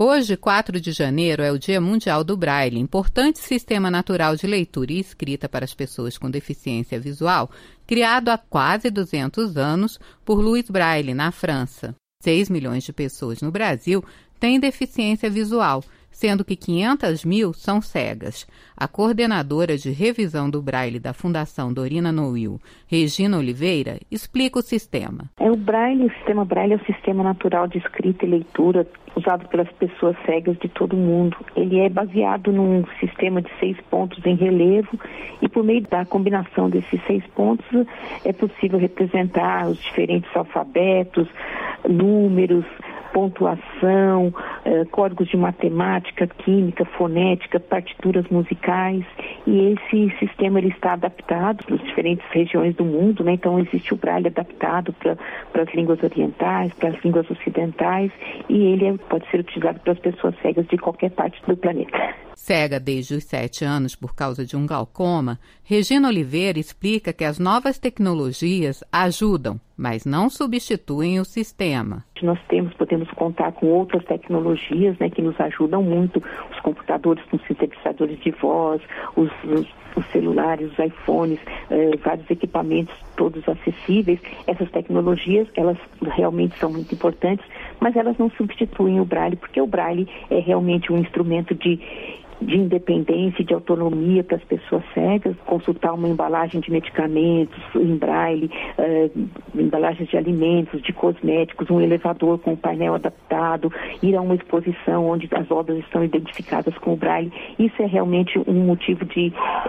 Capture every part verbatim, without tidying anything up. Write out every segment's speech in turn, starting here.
Hoje, quatro de janeiro, é o Dia Mundial do Braille, importante sistema natural de leitura e escrita para as pessoas com deficiência visual, criado há quase duzentos anos por Louis Braille, na França. seis milhões de pessoas no Brasil têm deficiência visual, sendo que quinhentas mil são cegas. A coordenadora de revisão do Braille da Fundação Dorina Noil, Regina Oliveira, explica o sistema. É o Braille, o sistema Braille é o sistema natural de escrita e leitura usado pelas pessoas cegas de todo o mundo. Ele é baseado num sistema de seis pontos em relevo e por meio da combinação desses seis pontos é possível representar os diferentes alfabetos, números, pontuação, eh, códigos de matemática, química, fonética, partituras musicais, e esse sistema ele está adaptado para as diferentes regiões do mundo, né? Então existe o Braille adaptado para as línguas orientais, para as línguas ocidentais, e ele é, pode ser utilizado pelas pessoas cegas de qualquer parte do planeta. Cega desde os sete anos por causa de um glaucoma, Regina Oliveira explica que as novas tecnologias ajudam, mas não substituem o sistema. Nós temos, podemos contar com outras tecnologias, né, que nos ajudam muito, os computadores com sintetizadores de voz, os, os, os celulares, os iPhones, eh, vários equipamentos todos acessíveis. Essas tecnologias, elas realmente são muito importantes, mas elas não substituem o Braille, porque o Braille é realmente um instrumento de de independência, de autonomia para as pessoas cegas, consultar uma embalagem de medicamentos em braille, uh, embalagens de alimentos, de cosméticos, um elevador com um painel adaptado, ir a uma exposição onde as obras estão identificadas com o braille. Isso é realmente um motivo de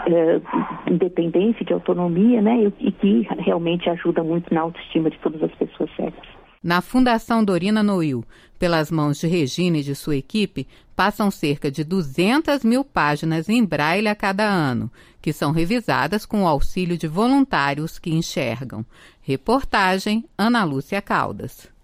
uh, independência, de autonomia, né? E, e que realmente ajuda muito na autoestima de todas as pessoas cegas. Na Fundação Dorina Noil, pelas mãos de Regina e de sua equipe, passam cerca de duzentas mil páginas em braille a cada ano, que são revisadas com o auxílio de voluntários que enxergam. Reportagem Ana Lúcia Caldas.